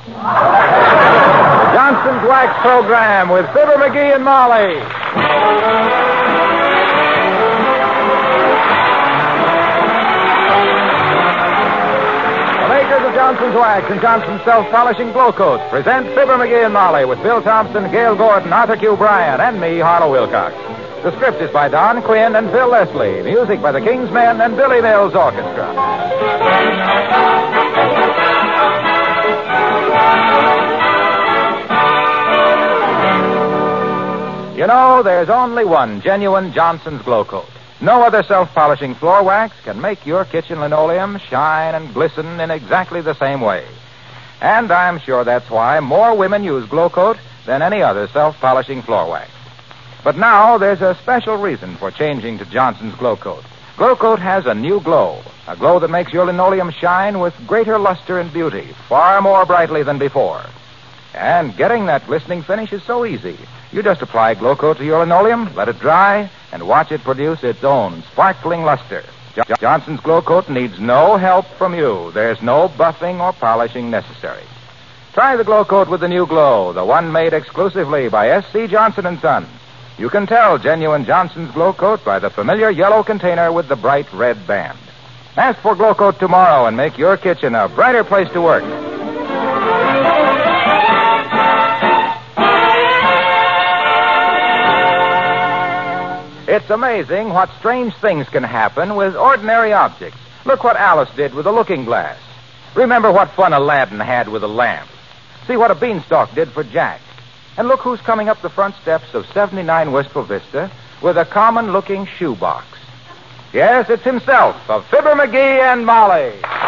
The Johnson's Wax Program with Fibber McGee and Molly. The makers of Johnson's Wax and Johnson's Self-Polishing Glow Coat present Fibber McGee and Molly with Bill Thompson, Gail Gordon, Arthur Q. Bryan, and me, Harlow Wilcox. The script is by Don Quinn and Phil Leslie. Music by the King's Men and Billy Mills Orchestra. You know, there's only one genuine Johnson's Glow Coat. No other self-polishing floor wax can make your kitchen linoleum shine and glisten in exactly the same way. And I'm sure that's why more women use Glow Coat than any other self-polishing floor wax. But now there's a special reason for changing to Johnson's Glow Coat. Glow Coat has a new glow, a glow that makes your linoleum shine with greater luster and beauty, far more brightly than before. And getting that glistening finish is so easy. You just apply Glow Coat to your linoleum, let it dry, and watch it produce its own sparkling luster. Johnson's Glow Coat needs no help from you. There's no buffing or polishing necessary. Try the Glow Coat with the new glow, the one made exclusively by S.C. Johnson & Son. You can tell genuine Johnson's Glow Coat by the familiar yellow container with the bright red band. Ask for Glow Coat tomorrow and make your kitchen a brighter place to work. It's amazing what strange things can happen with ordinary objects. Look what Alice did with a looking glass. Remember what fun Aladdin had with a lamp. See what a beanstalk did for Jack. And look who's coming up the front steps of 79 Wistful Vista with a common-looking shoebox. Yes, it's himself, of Fibber McGee and Molly.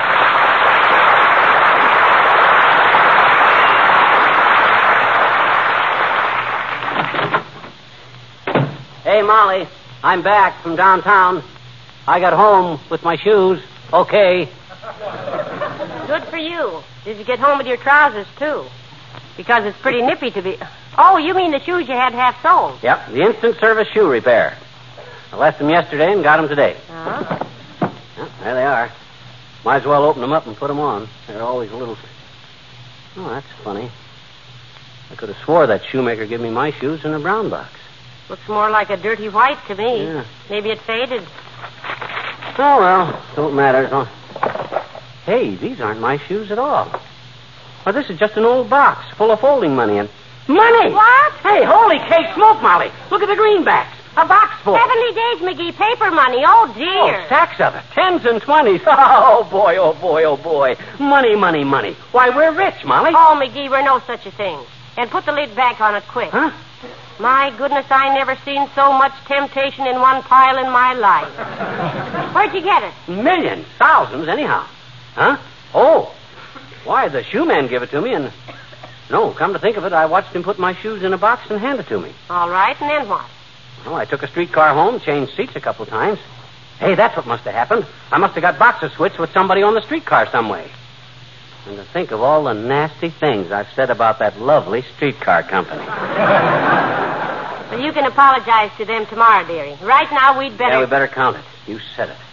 Hey, Molly, I'm back from downtown. I got home with my shoes. Okay. Good for you. Did you get home with your trousers, too? Because it's pretty nippy to be... Oh, you mean the shoes you had half soled? Yep, the instant service shoe repair. I left them yesterday and got them today. Uh-huh. Well, there they are. Might as well open them up and put them on. They're always a little... Oh, that's funny. I could have swore that shoemaker gave me my shoes in a brown box. Looks more like a dirty white to me. Yeah. Maybe it faded. Oh, well, don't matter. Hey, these aren't my shoes at all. Well, this is just an old box full of folding money and... Money! What? Hey, holy cake smoke, Molly. Look at the greenbacks. A box full. Heavenly days, McGee. Paper money. Oh, dear. Oh, stacks of it. 10s and 20s. Oh, boy, oh, boy, oh, boy. Money, money, money. Why, we're rich, Molly. Oh, McGee, we're no such a thing. And put the lid back on it quick. Huh? My goodness, I never seen so much temptation in one pile in my life. Where'd you get it? Millions. Thousands, anyhow. Huh? Oh. Why, the shoe man gave it to me and... No, come to think of it, I watched him put my shoes in a box and hand it to me. All right, and then what? Well, I took a streetcar home, changed seats a couple times. Hey, that's what must have happened. I must have got boxes switched with somebody on the streetcar some way. And to think of all the nasty things I've said about that lovely streetcar company. Well, you can apologize to them tomorrow, dearie. Right now, we'd better... Yeah, we better count it. You said it.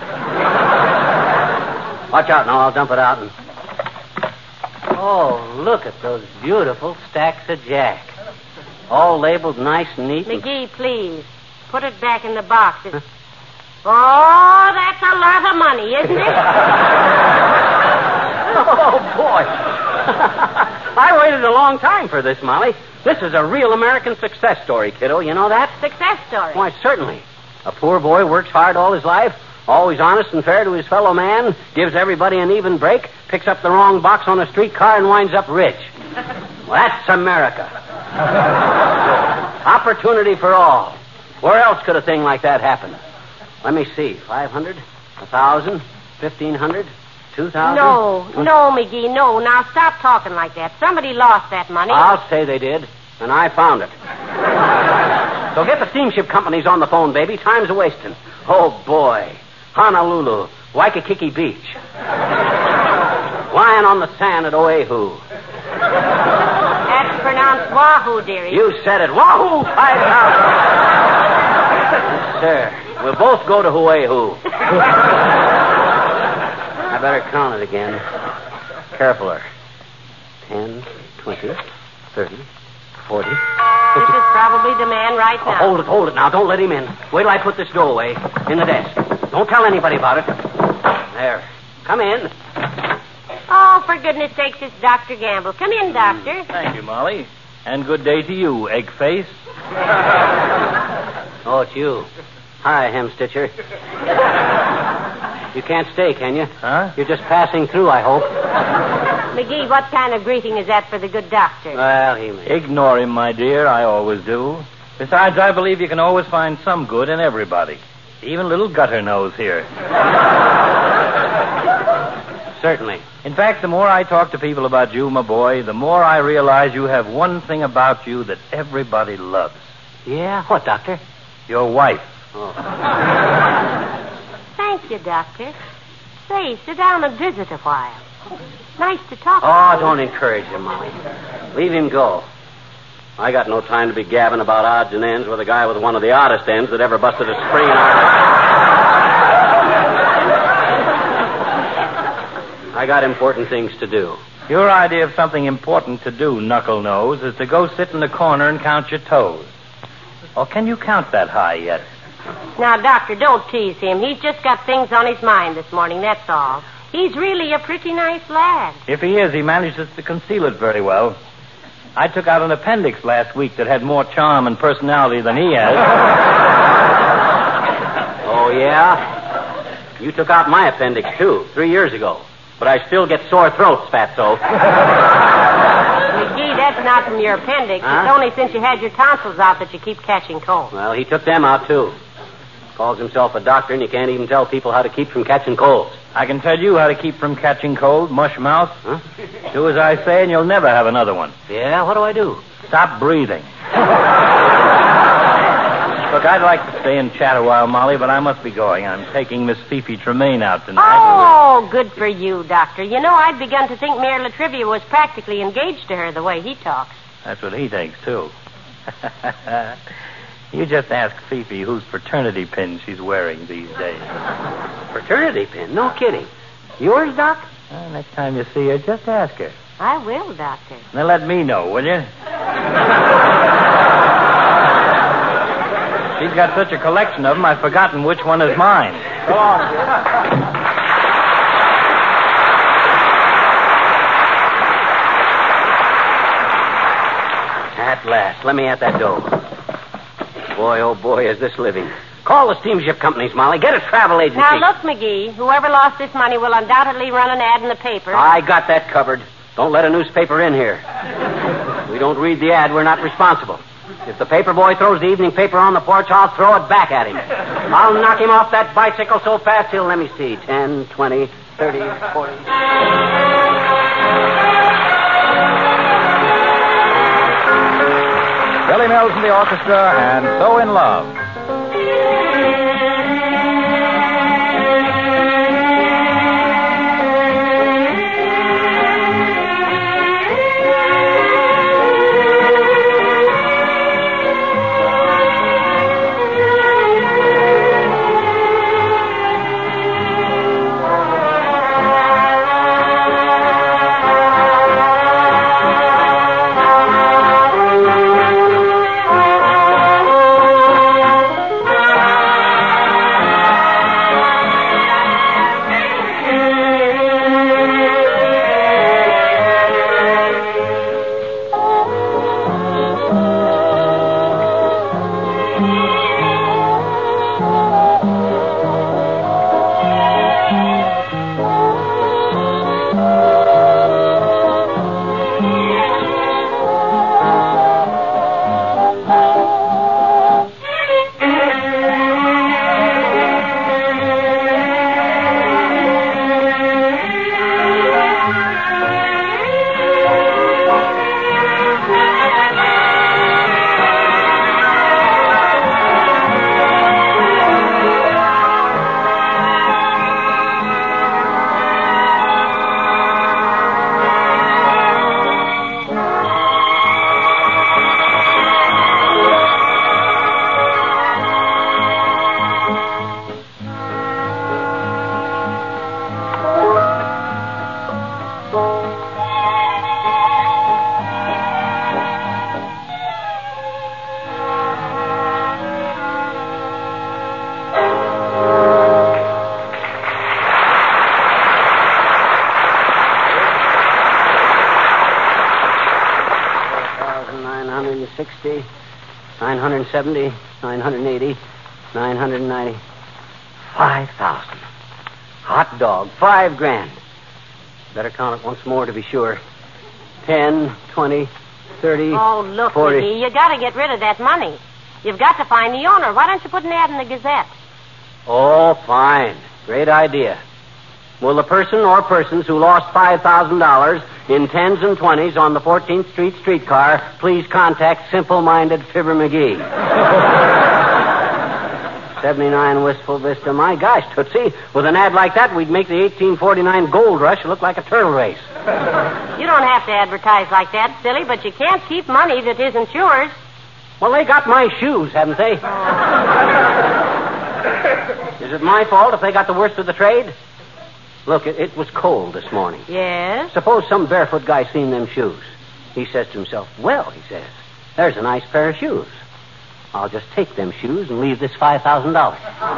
Watch out now, I'll dump it out and... Oh, look at those beautiful stacks of Jack. All labeled nice and neat. McGee, please. Put it back in the box. Huh? Oh, that's a lot of money, isn't it? Oh, boy. I waited a long time for this, Molly. This is a real American success story, kiddo. You know that? Success story? Why, certainly. A poor boy works hard all his life, always honest and fair to his fellow man, gives everybody an even break, picks up the wrong box on a streetcar, and winds up rich. Well, that's America. Opportunity for all. Where else could a thing like that happen? Let me see. 500, 1,000, 1,500, 2,000. No, McGee, no. Now stop talking like that. Somebody lost that money. I'll say they did, and I found it. So get the steamship companies on the phone, baby. Time's a-wasting. Oh, boy. Honolulu, Waikiki Beach. Lying on the sand at Oahu. That's pronounced Wahoo, dearie. You said it. Wahoo! 5,000. Yes, sir. We'll both go to Oahu. I better count it again. Carefuler. 10, 20, 30, 40. This is probably the man right now. Hold it now. Don't let him in. Wait till I put this dough away in the desk. Don't tell anybody about it. There. Come in. Oh, for goodness sakes, it's Dr. Gamble. Come in, Doctor. Thank you, Molly. And good day to you, egg face. Oh, it's you. Hi, Hem Stitcher. You can't stay, can you? Huh? You're just passing through, I hope. McGee, what kind of greeting is that for the good doctor? Well, he may. Ignore him, my dear. I always do. Besides, I believe you can always find some good in everybody. Even little gutter nose here. Certainly. In fact, the more I talk to people about you, my boy, the more I realize you have one thing about you that everybody loves. Yeah? What, Doctor? Your wife. Oh. Thank you, Doctor. Say, sit down and visit a while. Nice to talk to Oh, you. don't encourage him, Molly. Leave him go. I got no time to be gabbing about odds and ends with a guy with one of the oddest ends that ever busted a spring in our... I got important things to do. Your idea of something important to do, knuckle nose, is to go sit in the corner and count your toes. Or can you count that high yet? Now, Doctor, don't tease him. He's just got things on his mind this morning, that's all. He's really a pretty nice lad. If he is, he manages to conceal it very well. I took out an appendix last week that had more charm and personality than he has. Oh, yeah? You took out my appendix, too, 3 years ago. But I still get sore throats, Fatso. McGee, that's not from your appendix. Huh? It's only since you had your tonsils out that you keep catching cold. Well, he took them out, too. Calls himself a doctor, and he can't even tell people how to keep from catching colds. I can tell you how to keep from catching cold, mush mouth. Huh? Do as I say, and you'll never have another one. Yeah? What do I do? Stop breathing. Look, I'd like to stay and chat a while, Molly, but I must be going. I'm taking Miss Fifi Tremaine out tonight. Oh, good for you, Doctor. You know, I'd begun to think Mayor Latrivia was practically engaged to her the way he talks. That's what he thinks, too. You just ask Fifi whose fraternity pin she's wearing these days. Fraternity pin? No kidding. Yours, Doc? Well, next time you see her, just ask her. I will, Doctor. Now let me know, will you? She's got such a collection of them, I've forgotten which one is mine. Go on, dear. At last. Let me at that dough. Boy, oh boy, is this living. Call the steamship companies, Molly. Get a travel agency. Now, look, McGee, whoever lost this money will undoubtedly run an ad in the paper. I got that covered. Don't let a newspaper in here. If we don't read the ad, we're not responsible. If the paper boy throws the evening paper on the porch, I'll throw it back at him. I'll knock him off that bicycle so fast he'll, let me see, 10, 20, 30, 40... Billy Mills and the orchestra, and So in Love. 960, 970, 980, 990. 5,000. Hot dog. $5,000. Better count it once more to be sure. 10, 20, 30, Oh, look, 40. Mickey, you got to get rid of that money. You've got to find the owner. Why don't you put an ad in the Gazette? Oh, fine. Great idea. Will the person or persons who lost $5,000 in 10s and 20s on the 14th Street streetcar please contact Simple-Minded Fibber McGee? 79 Wistful Vista. My gosh, Tootsie, with an ad like that, we'd make the 1849 gold rush look like a turtle race. You don't have to advertise like that, silly, but you can't keep money that isn't yours. Well, they got my shoes, haven't they? Is it my fault if they got the worst of the trade? Look, it was cold this morning. Yes? Suppose some barefoot guy seen them shoes. He says to himself, well, he says, there's a nice pair of shoes. I'll just take them shoes and leave this $5,000.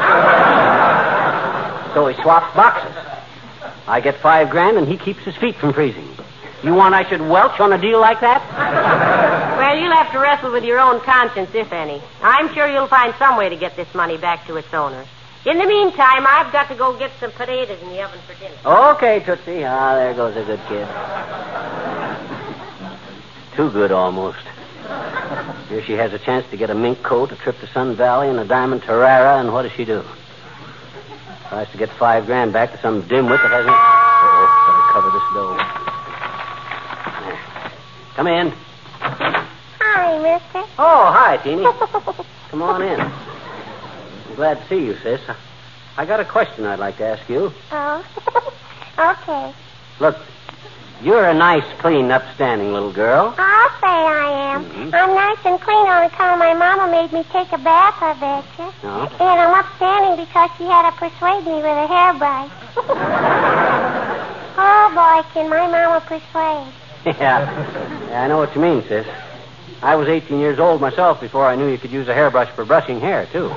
So he swaps boxes. I get $5,000 and he keeps his feet from freezing. You want I should welch on a deal like that? Well, you'll have to wrestle with your own conscience, if any. I'm sure you'll find some way to get this money back to its owner. In the meantime, I've got to go get some potatoes in the oven for dinner. Okay, Tootsie. Ah, there goes a good kid. Too good, almost. Here she has a chance to get a mink coat, a trip to Sun Valley, and a diamond Tarara, and what does she do? Tries to get $5,000 back to some dimwit that hasn't... Oh, better cover this dough. There. Come in. Hi, mister. Oh, hi, Teeny. Come on in. I'm glad to see you, sis. I got a question I'd like to ask you. Oh, okay. Look, you're a nice, clean, upstanding little girl. I'll say I am. Mhm. I'm nice and clean on account of my mama made me take a bath, I bet you. No? And I'm upstanding because she had to persuade me with a hairbrush. Oh, boy, can my mama persuade. Yeah, I know what you mean, sis. I was 18 years old myself before I knew you could use a hairbrush for brushing hair, too.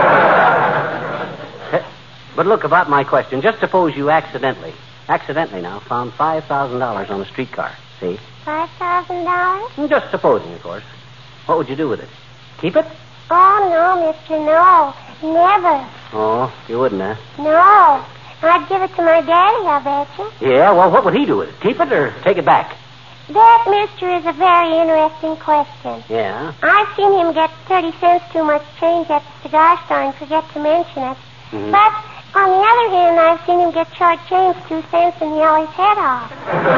But look, about my question. Just suppose you accidentally now, found $5,000 on a streetcar. See? $5,000? Just supposing, of course. What would you do with it? Keep it? Oh, no, mister, no. Never. Oh, you wouldn't, huh? No. I'd give it to my daddy, I bet you. Yeah, well, what would he do with it? Keep it or take it back? That, mister, is a very interesting question. Yeah? I've seen him get 30 cents too much change at the cigar store and forget to mention it. Mhm. But, on the other hand, I've seen him get short change 2 cents and yell his head off.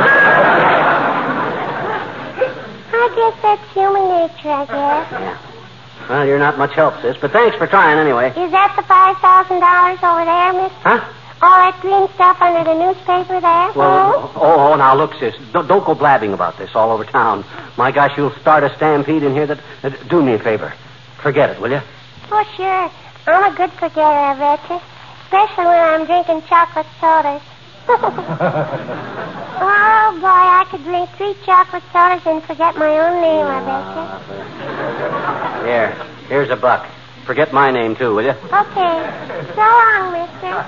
I guess that's human nature, I guess. Yeah. Well, you're not much help, sis, but thanks for trying anyway. Is that the $5,000 over there, mister? Huh? All that green stuff under the newspaper there? Well, now look, sis. Don't go blabbing about this all over town. My gosh, you'll start a stampede in here that do me a favor. Forget it, will you? Oh, sure. I'm a good forgetter, I bet you. Especially when I'm drinking chocolate sodas. Oh, boy, I could drink 3 chocolate sodas and forget my own name, I bet you. Here's $1. Forget my name, too, will you? Okay. So long, mister.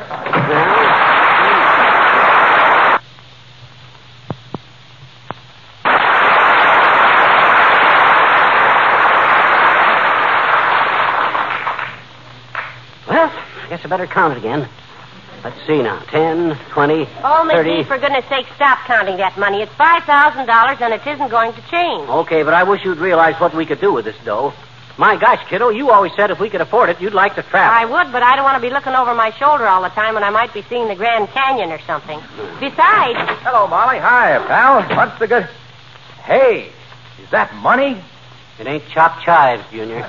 Well, I guess I better count it again. Let's see now. 10, 20, Oh, 30. McGee, for goodness sake, stop counting that money. It's $5,000 and it isn't going to change. Okay, but I wish you'd realize what we could do with this dough. My gosh, kiddo, you always said if we could afford it, you'd like to travel. I would, but I don't want to be looking over my shoulder all the time when I might be seeing the Grand Canyon or something. Besides... Hello, Molly. Hi, pal. What's the good... Hey, is that money? It ain't chopped chives, Junior.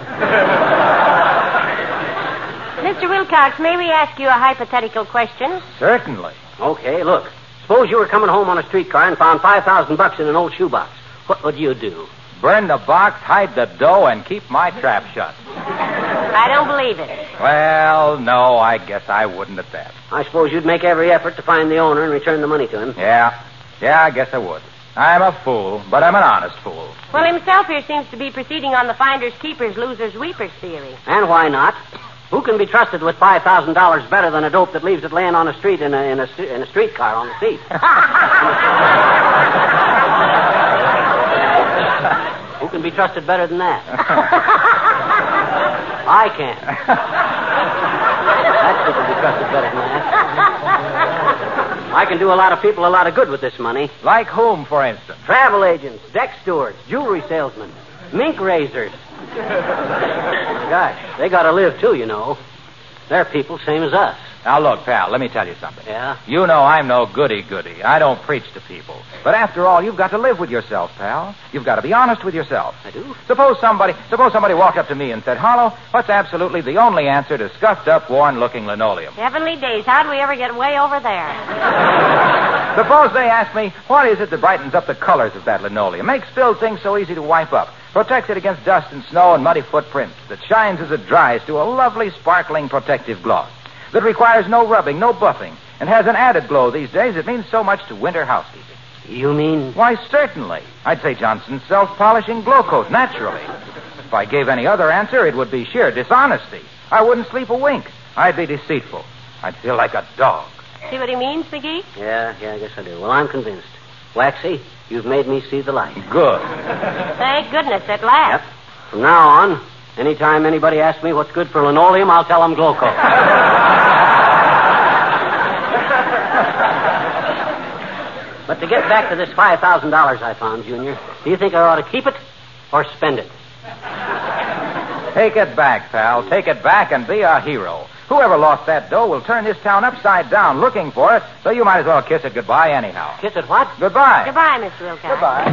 Mr. Wilcox, may we ask you a hypothetical question? Certainly. Okay, look. Suppose you were coming home on a streetcar and found $5,000 in an old shoebox. What would you do? Burn the box, hide the dough, and keep my trap shut. I don't believe it. Well, no, I guess I wouldn't at that. I suppose you'd make every effort to find the owner and return the money to him. Yeah, I guess I would. I'm a fool, but I'm an honest fool. Well, himself here seems to be proceeding on the finders, keepers, losers, weepers theory. And why not? Who can be trusted with $5,000 better than a dope that leaves it laying on the street in a streetcar on the seat? Who can be trusted better than that. I can. That kid can be trusted better than that. I can do a lot of people a lot of good with this money. Like whom, for instance? Travel agents, deck stewards, jewelry salesmen, mink raisers. Gosh, they got to live, too, you know. They're people same as us. Now, look, pal, let me tell you something. Yeah? You know I'm no goody-goody. I don't preach to people. But after all, you've got to live with yourself, pal. You've got to be honest with yourself. I do? Suppose somebody walked up to me and said, Harlow, what's absolutely the only answer to scuffed-up, worn-looking linoleum? Heavenly days, how'd we ever get way over there? Suppose they ask me, what is it that brightens up the colors of that linoleum, makes spilled things so easy to wipe up, protects it against dust and snow and muddy footprints, that shines as it dries to a lovely, sparkling, protective gloss, that requires no rubbing, no buffing, and has an added glow these days that means so much to winter housekeeping? You mean? Why, certainly. I'd say Johnson's self-polishing glow coat, naturally. If I gave any other answer, it would be sheer dishonesty. I wouldn't sleep a wink. I'd be deceitful. I'd feel like a dog. See what he means, McGee? Yeah, I guess I do. Well, I'm convinced. Waxy, you've made me see the light. Good. Thank goodness, at last. Yep. From now on, anytime anybody asks me what's good for linoleum, I'll tell them glow coat. But to get back to this $5,000 I found, Junior, do you think I ought to keep it or spend it? Take it back, pal. Take it back and be a hero. Whoever lost that dough will turn this town upside down looking for it, so you might as well kiss it goodbye anyhow. Kiss it what? Goodbye. Goodbye, Mr. Wilcox. Goodbye.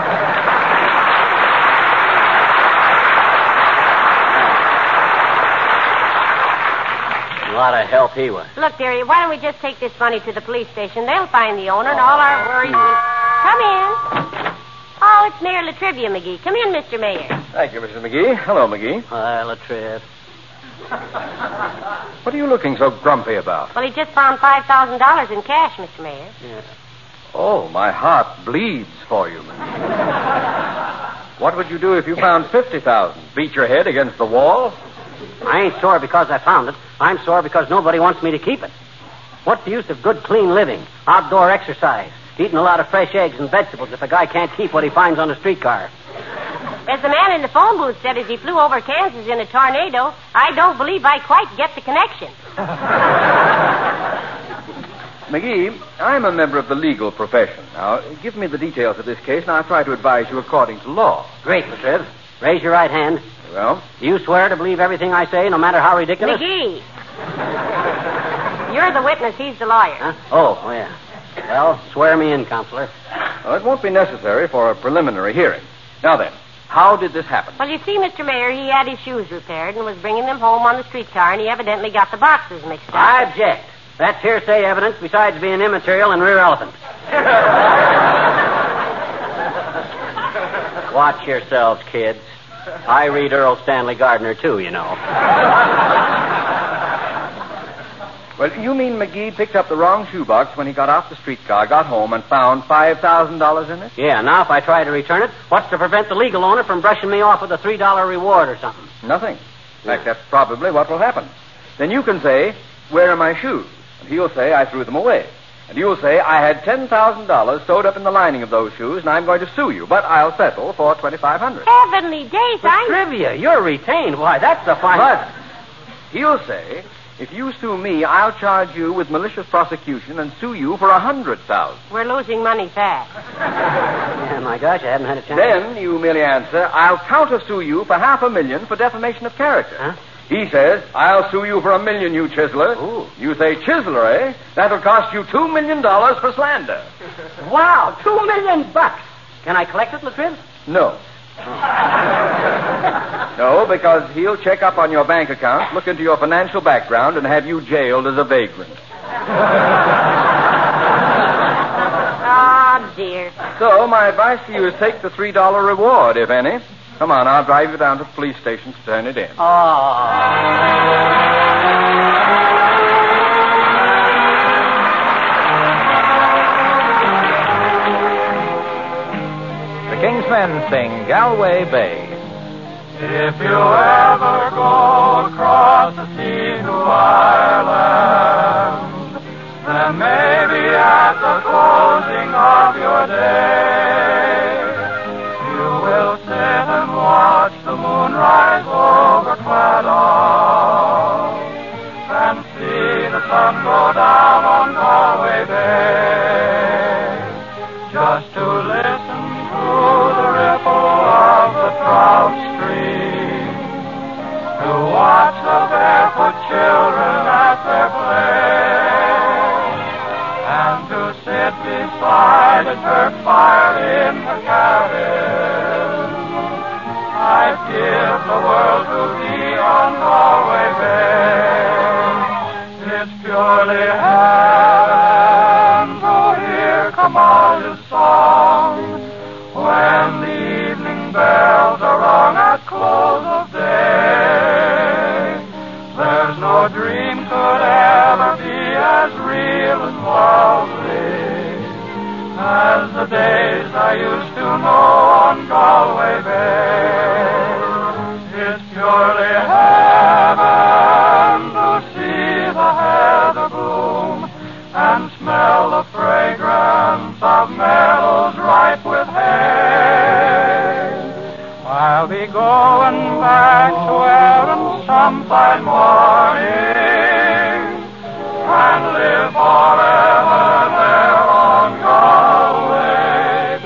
A lot of help he was. Look, dearie, why don't we just take this money to the police station? They'll find the owner, and all our worries will... Come in. Oh, it's Mayor Latrivia, McGee. Come in, Mr. Mayor. Thank you, Mrs. McGee. Hello, McGee. Latriv. What are you looking so grumpy about? Well, he just found $5,000 in cash, Mr. Mayor. Yeah. Oh, my heart bleeds for you, McGee. What would you do if you found 50,000? Beat your head against the wall? I ain't sore because I found it. I'm sore because nobody wants me to keep it. What's the use of good, clean living, outdoor exercise, eating a lot of fresh eggs and vegetables if a guy can't keep what he finds on a streetcar? As the man in the phone booth said as he flew over Kansas in a tornado, I don't believe I quite get the connection. McGee, I'm a member of the legal profession. Now, give me the details of this case, and I'll try to advise you according to law. Great, Latriv. Raise your right hand. Well? Do you swear to believe everything I say, no matter how ridiculous? McGee. You're the witness. He's the lawyer. Huh? Oh, yeah. Well, swear me in, Counselor. Well, it won't be necessary for a preliminary hearing. Now then, how did this happen? Well, you see, Mr. Mayor, he had his shoes repaired and was bringing them home on the streetcar, and he evidently got the boxes mixed up. I object. That's hearsay evidence besides being immaterial and irrelevant. Watch yourselves, kids. I read Earl Stanley Gardner, too, you know. Well, you mean McGee picked up the wrong shoebox when he got off the streetcar, got home, and found $5,000 in it? Yeah, now if I try to return it, what's to prevent the legal owner from brushing me off with a $3 reward or something? Nothing. In fact, that's probably what will happen. Then you can say, where are my shoes? And he'll say, I threw them away. And you'll say, I had $10,000 sewed up in the lining of those shoes, and I'm going to sue you, but I'll settle for $2,500. Heavenly days, Trivia, you're retained. Why, that's the fine... But he'll say, if you sue me, I'll charge you with malicious prosecution and sue you for $100,000. We're losing money fast. Yeah, my gosh, I haven't had a chance. Then you merely answer, I'll counter-sue you for $500,000 for defamation of character. Huh? He says, I'll sue you for $1 million, you chiseler. Ooh. You say, chiseler, eh? That'll cost you $2 million for slander. Wow, $2 million. Can I collect it, Latriv? No. No, because he'll check up on your bank account, look into your financial background, and have you jailed as a vagrant. Oh, dear. So my advice to you is take the $3 reward, if any. Come on, I'll drive you down to the police station to turn it in. The King's Men sing Galway Bay. If you ever go across the sea to Ireland, then maybe at the closing of your day, you will sit and the world to be on Galway Bay. It's purely heaven to hear Kamalia's song when the evening bells are rung at close of day. There's no dream could ever be as real and lovely as the days I used to know on Galway Bay. It's purely heaven to see the heather bloom and smell the fragrance of meadows ripe with hay. I'll be going back to Erin some fine morning and live forever there on Galway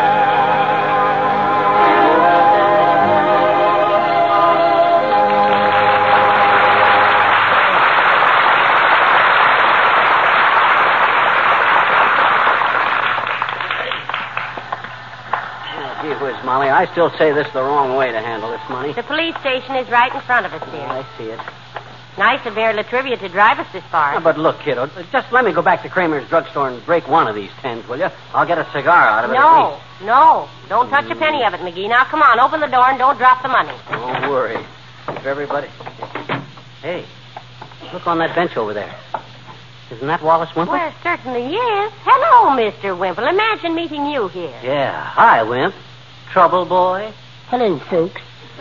Gee whiz, Molly, I still say this is the wrong way to handle this money. The police station is right in front of us, dear. I see it. Nice of Mayor Latrivia to drive us this far. But look, kiddo, just let me go back to Kramer's drugstore and break one of these tens, will you? I'll get a cigar out of it. No. Don't touch a penny of it, McGee. Now, come on, open the door and don't drop the money. Don't worry. If everybody... Hey, look on that bench over there. Isn't that Wallace Wimple? Well, certainly is. Hello, Mr. Wimple. Imagine meeting you here. Yeah. Hi, Wimp. Trouble boy? Hello, folks.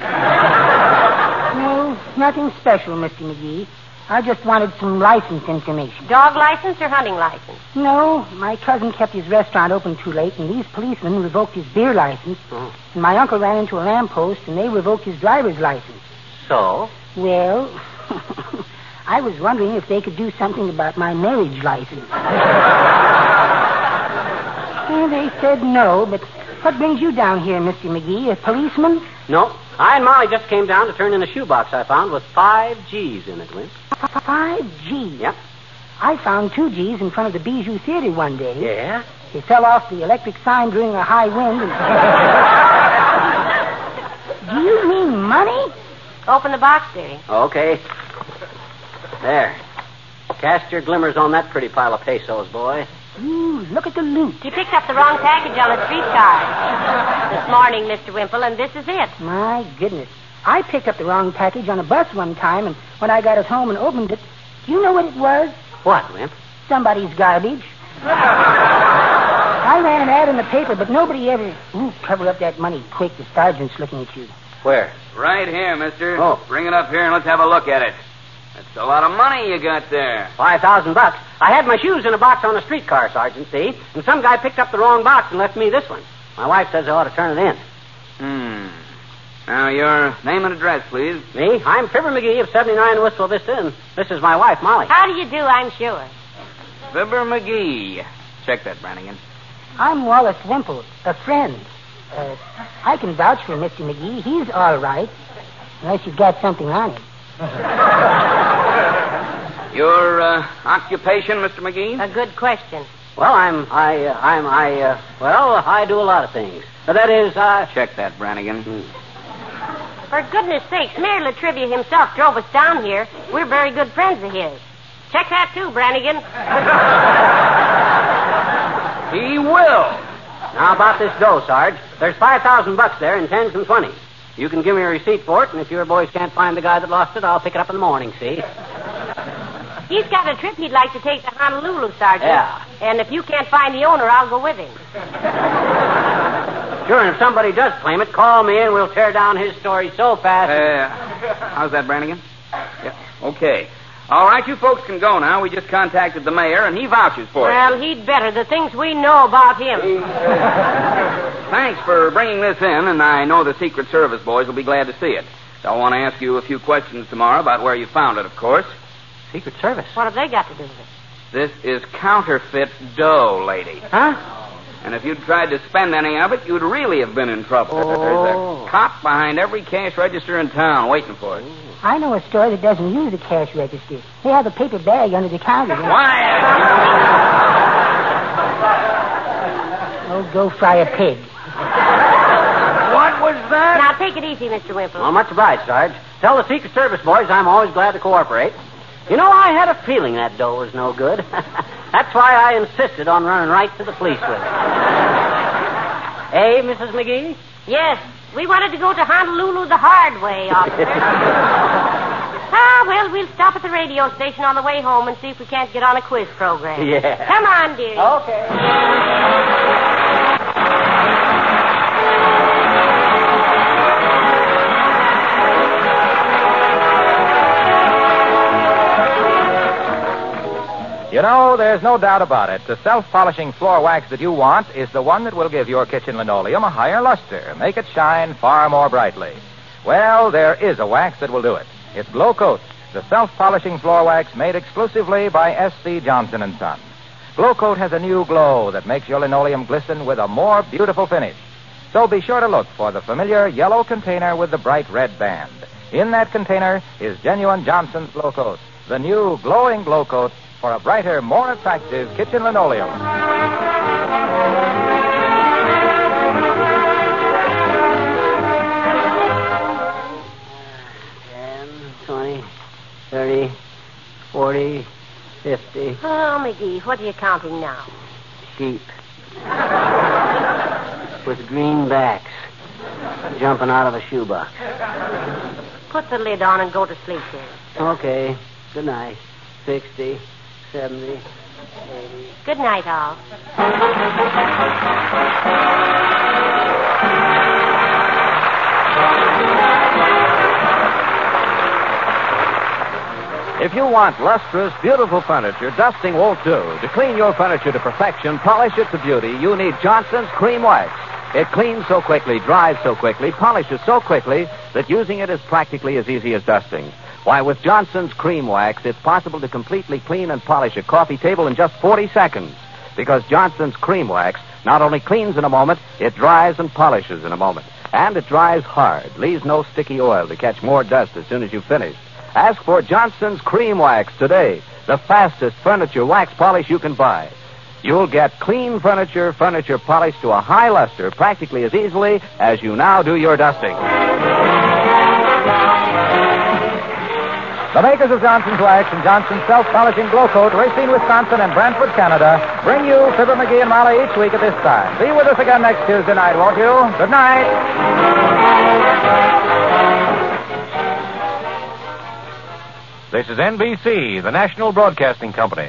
No, nothing special, Mr. McGee. I just wanted some license information. Dog license or hunting license? No, my cousin kept his restaurant open too late, and these policemen revoked his beer license. Oh. And my uncle ran into a lamppost, and they revoked his driver's license. So? Well, I was wondering if they could do something about my marriage license. Well, they said no, but what brings you down here, Mr. McGee? A policeman? No. I and Molly just came down to turn in a shoebox I found with 5 G's in it, Wimp. 5 G's? Yep. I found 2 G's in front of the Bijou Theater one day. Yeah? They fell off the electric sign during a high wind. And... Do you mean money? Open the box, dearie. Okay. There. Cast your glimmers on that pretty pile of pesos, boy. Ooh, look at the loot. You picked up the wrong package on a streetcar this morning, Mr. Wimple, and this is it. My goodness. I picked up the wrong package on a bus one time, and when I got it home and opened it, do you know what it was? What, Wimp? Somebody's garbage. I ran an ad in the paper, but nobody ever... Ooh, cover up that money quick. The sergeant's looking at you. Where? Right here, mister. Oh. Bring it up here and let's have a look at it. That's a lot of money you got there. $5,000. I had my shoes in a box on a streetcar, Sergeant, see? And some guy picked up the wrong box and left me this one. My wife says I ought to turn it in. Now, your name and address, please. Me? I'm Fibber McGee of 79 Wistful Vista, and this is my wife, Molly. How do you do, I'm sure. Fibber McGee. Check that, Brannigan. I'm Wallace Wimple, a friend. I can vouch for Mr. McGee. He's all right, unless you've got something on him. Your occupation, Mr. McGee? A good question. Well, I do a lot of things. That is, Check that, Brannigan. For goodness sakes, Mayor Latrivia himself drove us down here. We're very good friends of his. Check that, too, Brannigan. He will. Now, about this dough, Sarge. There's $5,000 there in 10s and 20s. You can give me a receipt for it, and if your boys can't find the guy that lost it, I'll pick it up in the morning, see? He's got a trip he'd like to take to Honolulu, Sergeant. Yeah. And if you can't find the owner, I'll go with him. Sure, and if somebody does claim it, call me and we'll tear down his story so fast. How's that, Brannigan? Yeah. Okay. All right, you folks can go now. We just contacted the mayor, and he vouches for it. Well, he'd better. The things we know about him. Thanks for bringing this in, and I know the Secret Service boys will be glad to see it. So I want to ask you a few questions tomorrow about where you found it, of course. Secret Service? What have they got to do with it? This is counterfeit dough, lady. Huh? And if you'd tried to spend any of it, you'd really have been in trouble. Oh. There's a cop behind every cash register in town waiting for it. I know a store that doesn't use the cash register. They have a paper bag under the counter. Quiet! Oh, go fry a pig. What was that? Now, take it easy, Mr. Wimple. Well, much obliged, Sarge. Tell the Secret Service boys I'm always glad to cooperate. You know, I had a feeling that dough was no good. That's why I insisted on running right to the police with it. Hey, Mrs. McGee? Yes, we wanted to go to Honolulu the hard way, officer. Well, we'll stop at the radio station on the way home and see if we can't get on a quiz program. Yeah. Come on, dearie. Okay. You know, there's no doubt about it. The self-polishing floor wax that you want is the one that will give your kitchen linoleum a higher luster, make it shine far more brightly. Well, there is a wax that will do it. It's Glow Coat, the self-polishing floor wax made exclusively by S.C. Johnson & Son. Glow Coat has a new glow that makes your linoleum glisten with a more beautiful finish. So be sure to look for the familiar yellow container with the bright red band. In that container is genuine Johnson's Glow Coat, the new glowing Glow Coat for a brighter, more attractive kitchen linoleum. 20, 30, 40, 50. Oh, McGee, what are you counting now? Sheep. With green backs. Jumping out of a shoebox. Put the lid on and go to sleep, then. Okay. Good night. 60, 70, 80. Good night, all. If you want lustrous, beautiful furniture, dusting won't do. To clean your furniture to perfection, polish it to beauty, you need Johnson's Cream Wax. It cleans so quickly, dries so quickly, polishes so quickly that using it is practically as easy as dusting. Why, with Johnson's Cream Wax, it's possible to completely clean and polish a coffee table in just 40 seconds. Because Johnson's Cream Wax not only cleans in a moment, it dries and polishes in a moment. And it dries hard, leaves no sticky oil to catch more dust as soon as you've finished. Ask for Johnson's Cream Wax today, the fastest furniture wax polish you can buy. You'll get clean furniture polished to a high luster practically as easily as you now do your dusting. The makers of Johnson's Wax and Johnson's Self-Polishing Glow Coat, Racine, Wisconsin, and Brantford, Canada, bring you Fibber McGee and Molly each week at this time. Be with us again next Tuesday night, won't you? Good night. This is NBC, the National Broadcasting Company.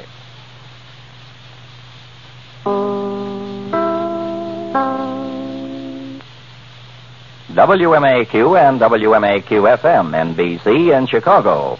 WMAQ and WMAQ-FM, NBC in Chicago.